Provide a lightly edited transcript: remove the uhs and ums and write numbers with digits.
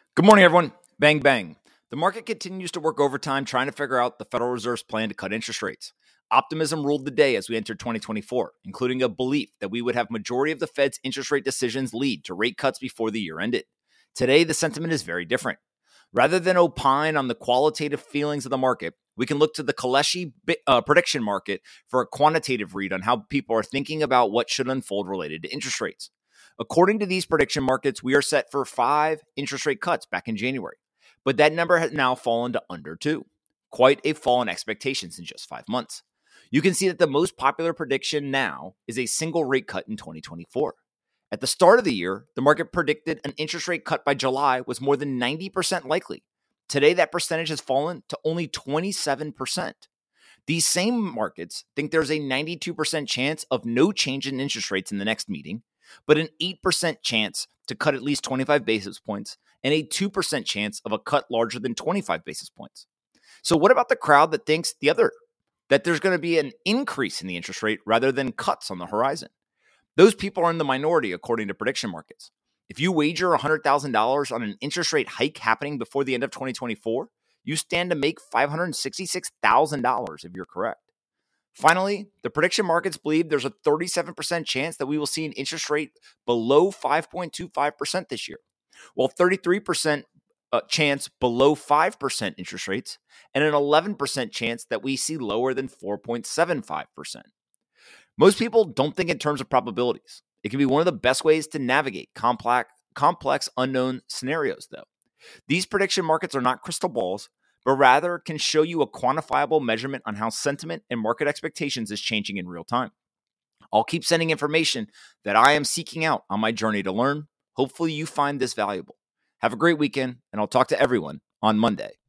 Good morning, everyone. Bang, bang. The market continues to work overtime trying to figure out the Federal Reserve's plan to cut interest rates. Optimism ruled the day as we entered 2024, including a belief that we would have majority of the Fed's interest rate decisions lead to rate cuts before the year ended. Today, the sentiment is very different. Rather than opine on the qualitative feelings of the market, we can look to the Kaleshi prediction market for a quantitative read on how people are thinking about what should unfold related to interest rates. According to these prediction markets, we are set for 5 interest rate cuts back in January, but that number has now fallen to under 2. Quite a fall in expectations in just 5 months. You can see that the most popular prediction now is a single rate cut in 2024. At the start of the year, the market predicted an interest rate cut by July was more than 90% likely. Today, that percentage has fallen to only 27%. These same markets think there's a 92% chance of no change in interest rates in the next meeting, but an 8% chance to cut at least 25 basis points and a 2% chance of a cut larger than 25 basis points. So what about the crowd that thinks that there's going to be an increase in the interest rate rather than cuts on the horizon? Those people are in the minority according to prediction markets. If you wager $100,000 on an interest rate hike happening before the end of 2024, you stand to make $566,000 if you're correct. Finally, the prediction markets believe there's a 37% chance that we will see an interest rate below 5.25% this year, while 33% chance below 5% interest rates, and an 11% chance that we see lower than 4.75%. Most people don't think in terms of probabilities. It can be one of the best ways to navigate complex unknown scenarios, though. These prediction markets are not crystal balls, but rather can show you a quantifiable measurement on how sentiment and market expectations is changing in real time. I'll keep sending information that I am seeking out on my journey to learn. Hopefully you find this valuable. Have a great weekend, and I'll talk to everyone on Monday.